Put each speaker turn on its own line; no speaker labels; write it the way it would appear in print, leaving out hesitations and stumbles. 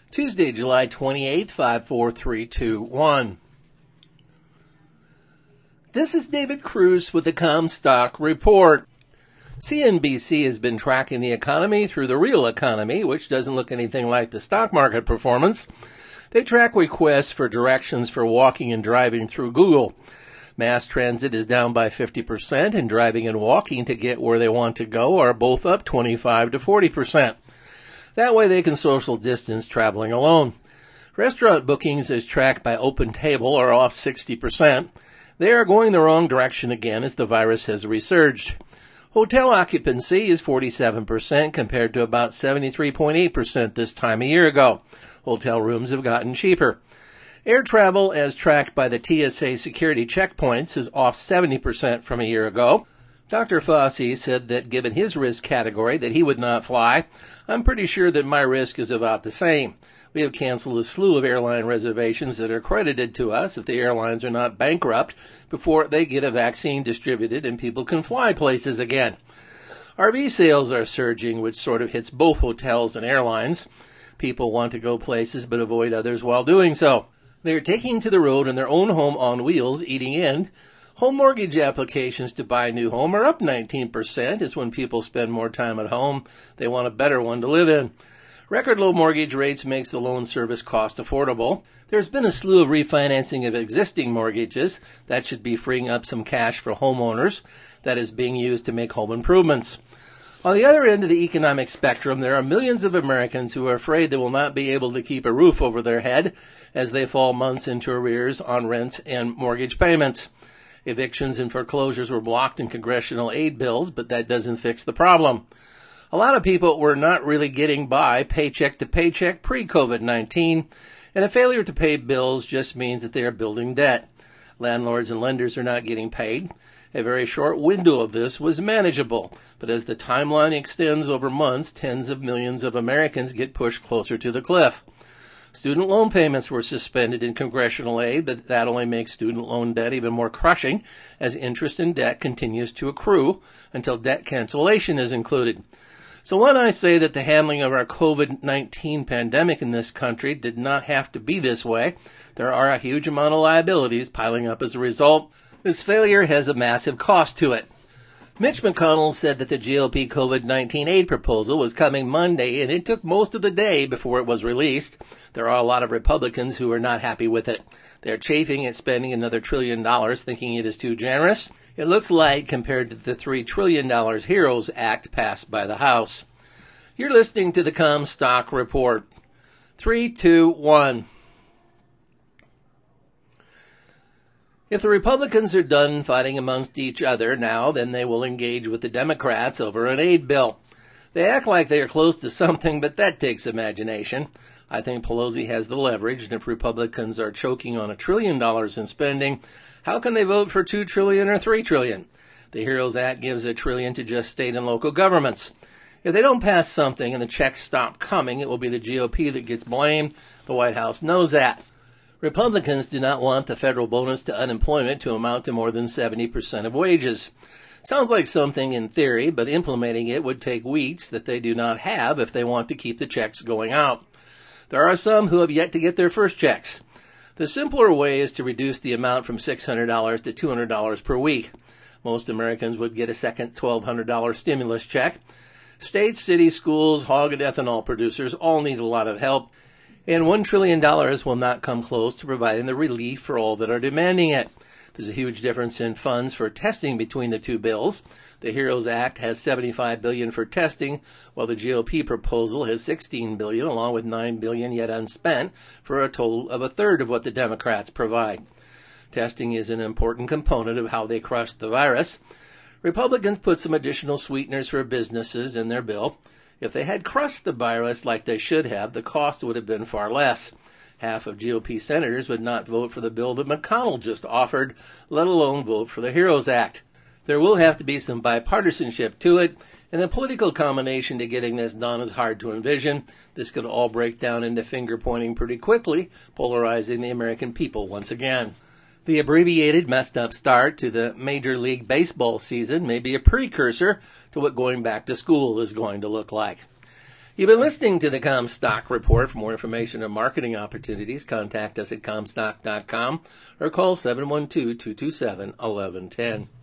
Tuesday, July 28th, 54321. This is David Cruz with the Comstock Report. CNBC has been tracking the economy through the real economy, which doesn't look anything like the stock market performance. They track requests for directions for walking and driving through Google. Mass transit is down by 50%, and driving and walking to get where they want to go are both up 25 to 40%. That way they can social distance traveling alone. Restaurant bookings as tracked by OpenTable are off 60%. They are going the wrong direction again as the virus has resurged. Hotel occupancy is 47% compared to about 73.8% this time a year ago. Hotel rooms have gotten cheaper. Air travel as tracked by the TSA security checkpoints is off 70% from a year ago. Dr. Fauci said that given his risk category that he would not fly. I'm pretty sure that my risk is about the same. We have canceled a slew of airline reservations that are credited to us if the airlines are not bankrupt before they get a vaccine distributed and people can fly places again. RV sales are surging, which sort of hits both hotels and airlines. People want to go places but avoid others while doing so. They are taking to the road in their own home on wheels, eating in. Home mortgage applications to buy a new home are up 19%. As when people spend more time at home, they want a better one to live in. Record low mortgage rates makes the loan service cost affordable. There's been a slew of refinancing of existing mortgages. That should be freeing up some cash for homeowners that is being used to make home improvements. On the other end of the economic spectrum, there are millions of Americans who are afraid they will not be able to keep a roof over their head as they fall months into arrears on rents and mortgage payments. Evictions and foreclosures were blocked in congressional aid bills, but that doesn't fix the problem. A lot of people were not really getting by paycheck to paycheck pre-COVID-19, and a failure to pay bills just means that they are building debt. Landlords and lenders are not getting paid. A very short window of this was manageable, but as the timeline extends over months, tens of millions of Americans get pushed closer to the cliff. Student loan payments were suspended in congressional aid, but that only makes student loan debt even more crushing as interest and debt continues to accrue until debt cancellation is included. So when I say that the handling of our COVID-19 pandemic in this country did not have to be this way, there are a huge amount of liabilities piling up as a result. This failure has a massive cost to it. Mitch McConnell said that the GOP COVID-19 aid proposal was coming Monday, and it took most of the day before it was released. There are a lot of Republicans who are not happy with it. They're chafing at spending another $1 trillion, thinking it is too generous. It looks light compared to the $3 trillion HEROES Act passed by the House. You're listening to the Comstock Report. 3, 2, 1. If the Republicans are done fighting amongst each other now, then they will engage with the Democrats over an aid bill. They act like they are close to something, but that takes imagination. I think Pelosi has the leverage, and if Republicans are choking on $1 trillion in spending, how can they vote for $2 trillion or $3 trillion? The HEROES Act gives $1 trillion to just state and local governments. If they don't pass something and the checks stop coming, it will be the GOP that gets blamed. The White House knows that. Republicans do not want the federal bonus to unemployment to amount to more than 70% of wages. Sounds like something in theory, but implementing it would take weeks that they do not have if they want to keep the checks going out. There are some who have yet to get their first checks. The simpler way is to reduce the amount from $600 to $200 per week. Most Americans would get a second $1,200 stimulus check. States, cities, schools, hog and ethanol producers all need a lot of help. And $1 trillion will not come close to providing the relief for all that are demanding it. There's a huge difference in funds for testing between the two bills. The HEROES Act has $75 billion for testing, while the GOP proposal has $16 billion, along with $9 billion yet unspent, for a total of a third of what the Democrats provide. Testing is an important component of how they crush the virus. Republicans put some additional sweeteners for businesses in their bill. If they had crushed the virus like they should have, the cost would have been far less. Half of GOP senators would not vote for the bill that McConnell just offered, let alone vote for the HEROES Act. There will have to be some bipartisanship to it, and the political combination to getting this done is hard to envision. This could all break down into finger-pointing pretty quickly, polarizing the American people once again. The abbreviated, messed-up start to the Major League Baseball season may be a precursor to what going back to school is going to look like. You've been listening to the Comstock Report. For more information on marketing opportunities, contact us at Comstock.com or call 712-227-1110.